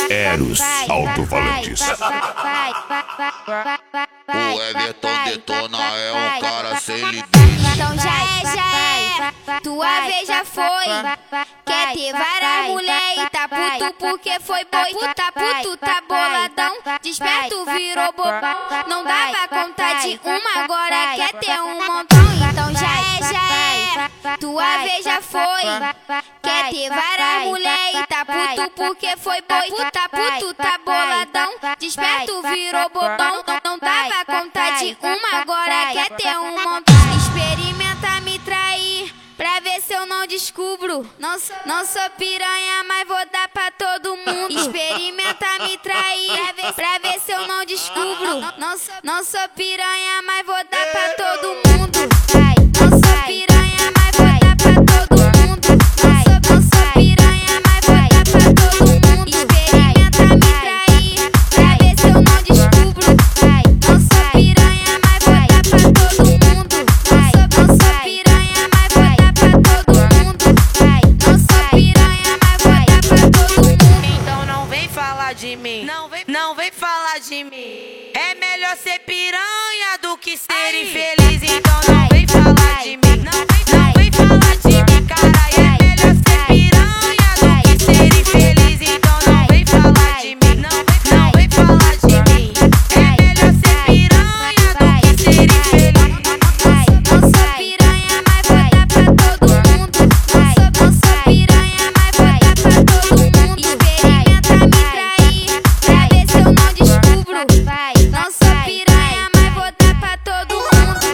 Eros Alto-Falantes. O Everton detona, é um cara sem limite. Então já é, tua vez já foi. Quer ter várias mulher e tá puto porque foi boi. Tá puto, tá boladão, desperto virou bobão. Não dava conta de uma, agora quer ter um montão. Então já é, tua vez já foi. Quer ter várias mulher e tá puto porque foi boi. Tá puto, tá boladão, desperto virou bobão. Não dava conta de uma, agora quer ter um montão. Experimenta me trair pra ver se eu não descubro. Não sou piranha, mas vou dar pra todo mundo. Experimenta me trair pra ver se eu não descubro. Não sou piranha, mas vou dar pra todo mundo. Não sou piranha, mas vou dar pra todo mundo. Não sou piranha, mas vou dar pra todo mundo. Experimenta me trair pra ver se eu não descubro. Não sou piranha, mas vou dar pra todo mundo. Não sou piranha, mas vou dar pra todo mundo. Não sou piranha, mas vou dar pra todo mundo. Então não vem falar de mim, não vem falar de mim. É melhor ser piranha do que ser infeliz. Então não vem falar de mim, não vem falar de mim, caralho. É melhor ser piranha do que ser infeliz. Então não vem falar de mim, não vem falar de mim. É melhor ser piranha do que ser infeliz. Não sou piranha, mas vou dar pra todo mundo. Não sou piranha, mas vou dar pra todo mundo. Experimenta me trair pra ver se eu não descubro. Não sou piranha, mas vou dar pra todo mundo.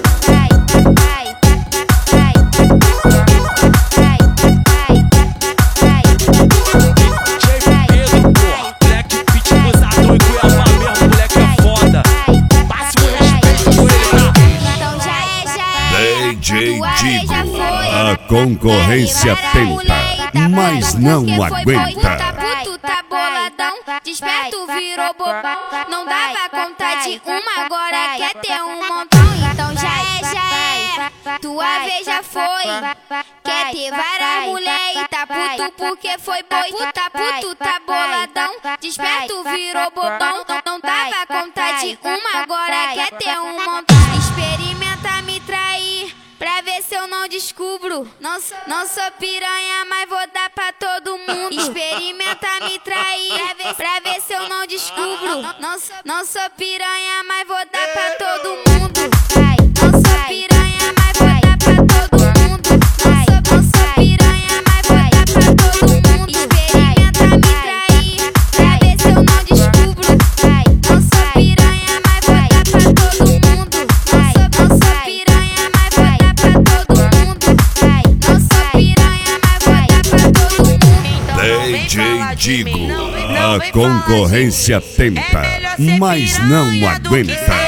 Black Pit, gozador e Cuiabá mesmo, moleque é foda. Máximo respeito por ele, tá? Então já é. DJ Tua vez já Digo, foi. a concorrência tenta, mas não aguenta. Tá puto, tá boladão, desperto virou bobão. Não dava conta de uma, agora quer ter um montão. Então já é, tua vez já foi. Quer ter várias mulher e tá puto porque foi boi. Tá puto, tá boladão, desperto virou bobão. Não dava conta de uma, agora quer ter um montão. Experimenta me trair pra ver se eu não descubro. Não sou piranha, mas vou dar pra todo mundo. Experimenta me trair pra ver se eu não descubro. Não sou piranha, mas vou dar pra todo mundo. Não sou piranha, mas vou dar pra todo mundo. Não sou piranha, mas vou dar pra todo mundo. Experimenta me trair pra ver se eu não descubro. Não sou piranha, mas vou dar pra todo mundo. Não sou piranha, mas vou dar pra todo mundo. Não sou piranha, mas vou dar pra todo mundo. Então não vem DJ falar de mim, Digo, não vem a falar de concorrência mim. tenta, É melhor ser mas não piranha do que aguenta.